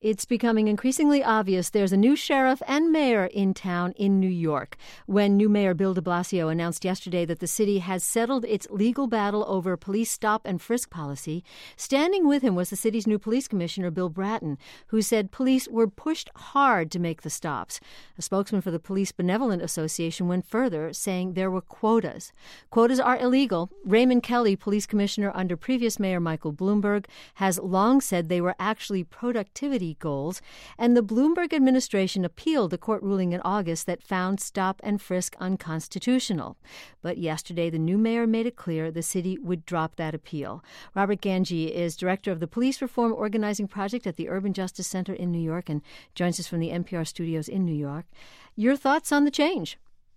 It's becoming increasingly obvious there's a new sheriff and mayor in town in New York. When new Mayor Bill de Blasio announced yesterday that the city has settled its legal battle over police stop and frisk policy, standing with him was the city's new police commissioner, Bill Bratton, who said police were pushed hard to make the stops. A spokesman for the Police Benevolent Association went further, saying there were quotas. Quotas are illegal. Raymond Kelly, police commissioner under previous Mayor Michael Bloomberg, has long said they were actually productivity goals, and the Bloomberg administration appealed a court ruling in August that found stop and frisk unconstitutional. But yesterday, the new mayor made it clear the city would drop that appeal. Robert Ganji is director of the Police Reform Organizing Project at the Urban Justice Center in New York and joins us from the NPR studios in New York. Your thoughts on the change?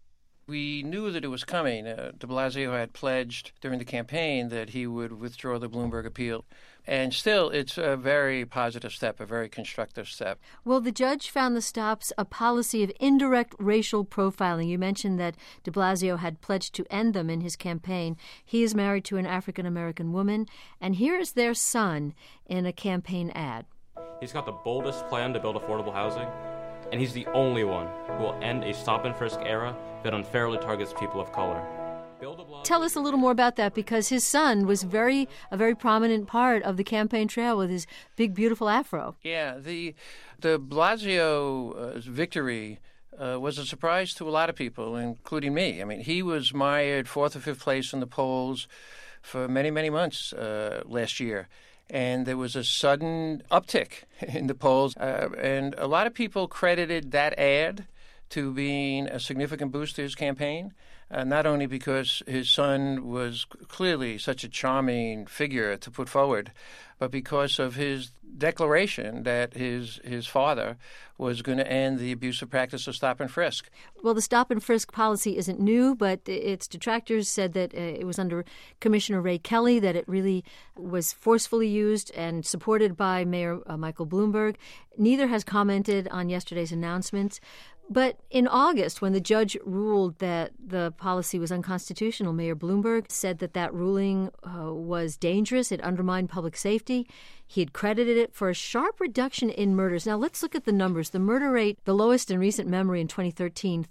We knew that it was coming. De Blasio had pledged during the campaign that he would withdraw the Bloomberg appeal. And still, it's a very positive step, a very constructive step. Well, the judge found the stops a policy of indirect racial profiling. You mentioned that de Blasio had pledged to end them in his campaign. He is married to an African-American woman, and here is their son in a campaign ad. He's got the boldest plan to build affordable housing, and he's the only one who will end a stop-and-frisk era that unfairly targets people of color. Tell us a little more about that, because his son was a very prominent part of the campaign trail with his big, beautiful afro. Yeah, the de Blasio's victory was a surprise to a lot of people, including me. I mean, he was mired 4th or 5th place in the polls for many, many months last year. And there was a sudden uptick in the polls. And a lot of people credited that ad to being a significant boost to his campaign, not only because his son was clearly such a charming figure to put forward, but because of his declaration that his father was going to end the abusive practice of stop and frisk. Well, the stop and frisk policy isn't new, but its detractors said that it was under Commissioner Ray Kelly that it really was forcefully used and supported by Mayor Michael Bloomberg. Neither has commented on yesterday's announcements. But in August, when the judge ruled that the policy was unconstitutional, Mayor Bloomberg said that ruling was dangerous. It undermined public safety. He had credited it for a sharp reduction in murders. Now, let's look at the numbers. The murder rate, the lowest in recent memory in 2013,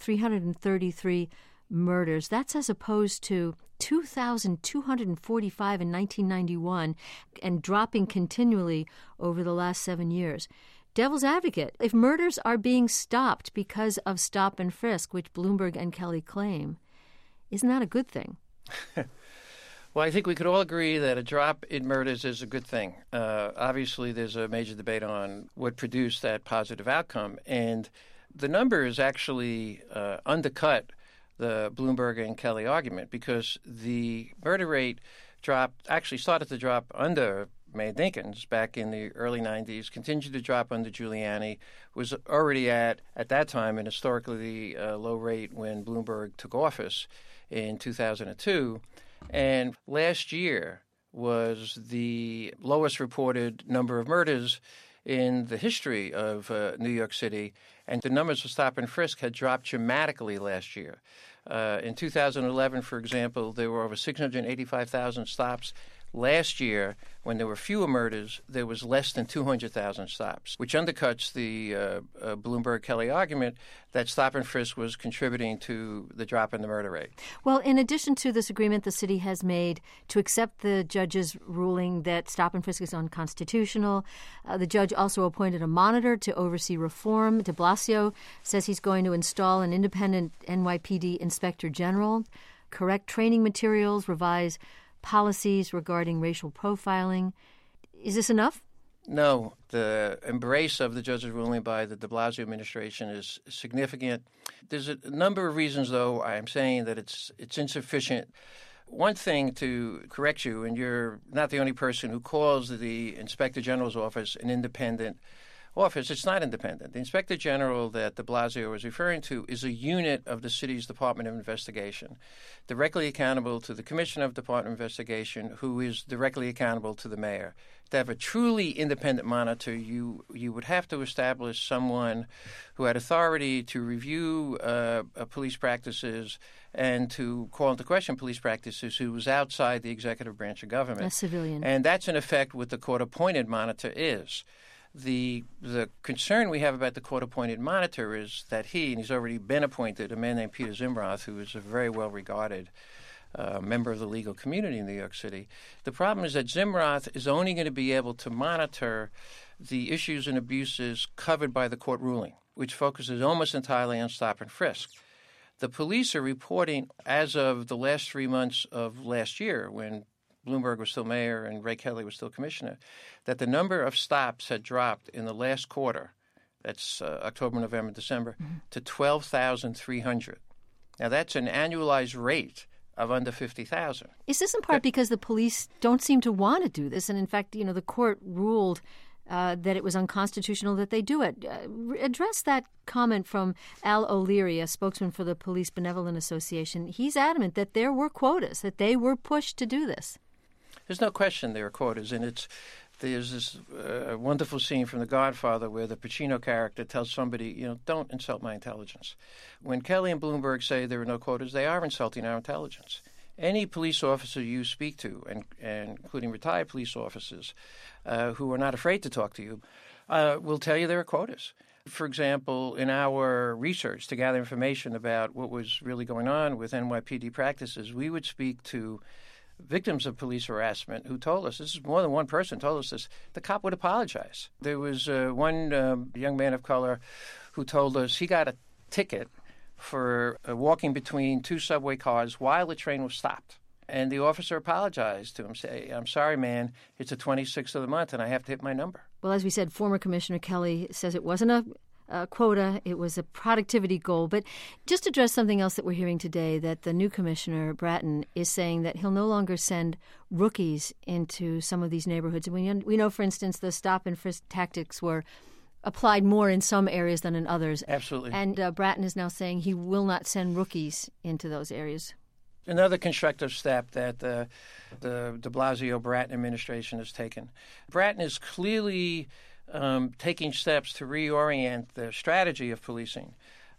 333 murders. That's as opposed to 2,245 in 1991 and dropping continually over the last 7 years. Devil's advocate, if murders are being stopped because of stop and frisk, which Bloomberg and Kelly claim, isn't that a good thing? Well, I think we could all agree that a drop in murders is a good thing. Obviously, there's a major debate on what produced that positive outcome. And the numbers actually undercut the Bloomberg and Kelly argument, because the murder rate started to drop under Mayor Dinkins back in the early 90s, continued to drop under Giuliani, was already at that time an historically low rate when Bloomberg took office in 2002. And last year was the lowest reported number of murders in the history of New York City, and the numbers for stop and frisk had dropped dramatically last year. In 2011, for example, there were over 685,000 stops. Last year, when there were fewer murders, there was less than 200,000 stops, which undercuts the Bloomberg-Kelly argument that stop and frisk was contributing to the drop in the murder rate. Well, in addition to this agreement the city has made to accept the judge's ruling that stop and frisk is unconstitutional, the judge also appointed a monitor to oversee reform. De Blasio says he's going to install an independent NYPD inspector general, correct training materials, revise policies regarding racial profiling. Is this enough? No. The embrace of the judge's ruling by the de Blasio administration is significant. There's a number of reasons, though, I'm saying that it's insufficient. One thing to correct you, and you're not the only person who calls the Inspector General's office an independent office. It's not independent. The Inspector General that de Blasio was referring to is a unit of the city's Department of Investigation, directly accountable to the Commissioner of Department of Investigation, who is directly accountable to the mayor. To have a truly independent monitor, you would have to establish someone who had authority to review police practices and to call into question police practices, who was outside the executive branch of government. A civilian. And that's, in effect, what the court-appointed monitor is. The concern we have about the court-appointed monitor is that and he's already been appointed, a man named Peter Zimroth, who is a very well-regarded member of the legal community in New York City. The problem is that Zimroth is only going to be able to monitor the issues and abuses covered by the court ruling, which focuses almost entirely on stop and frisk. The police are reporting, as of the last 3 months of last year, when Bloomberg was still mayor and Ray Kelly was still commissioner, that the number of stops had dropped in the last quarter, that's October, November, December, to 12,300. Now, that's an annualized rate of under 50,000. Is this in part because the police don't seem to want to do this? And in fact, the court ruled that it was unconstitutional that they do it. Address that comment from Al O'Leary, a spokesman for the Police Benevolent Association. He's adamant that there were quotas, that they were pushed to do this. There's no question there are quotas, and there's this wonderful scene from The Godfather where the Pacino character tells somebody, don't insult my intelligence. When Kelly and Bloomberg say there are no quotas, they are insulting our intelligence. Any police officer you speak to, and including retired police officers who are not afraid to talk to you, will tell you there are quotas. For example, in our research to gather information about what was really going on with NYPD practices, we would speak to victims of police harassment who told us, this is more than one person told us this, the cop would apologize. There was one young man of color who told us he got a ticket for walking between two subway cars while the train was stopped. And the officer apologized to him, say, I'm sorry, man, it's the 26th of the month and I have to hit my number. Well, as we said, former Commissioner Kelly says it wasn't a quota, it was a productivity goal. But just to address something else that we're hearing today, that the new Commissioner, Bratton, is saying that he'll no longer send rookies into some of these neighborhoods. And we know, for instance, the stop and frisk tactics were applied more in some areas than in others. Absolutely. And Bratton is now saying he will not send rookies into those areas. Another constructive step that the de Blasio-Bratton administration has taken. Bratton is clearly taking steps to reorient the strategy of policing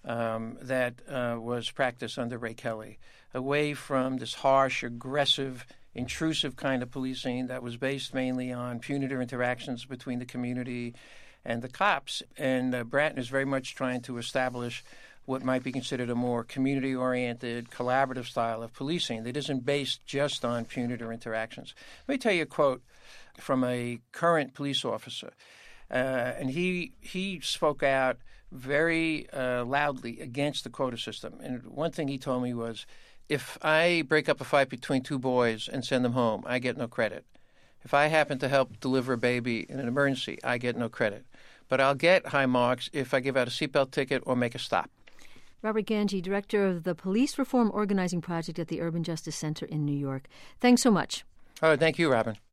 that was practiced under Ray Kelly, away from this harsh, aggressive, intrusive kind of policing that was based mainly on punitive interactions between the community and the cops. And Bratton is very much trying to establish what might be considered a more community-oriented, collaborative style of policing that isn't based just on punitive interactions. Let me tell you a quote from a current police officer. And he spoke out very loudly against the quota system. And one thing he told me was, if I break up a fight between two boys and send them home, I get no credit. If I happen to help deliver a baby in an emergency, I get no credit. But I'll get high marks if I give out a seatbelt ticket or make a stop. Robert Ganji, director of the Police Reform Organizing Project at the Urban Justice Center in New York. Thanks so much. Oh, thank you, Robin.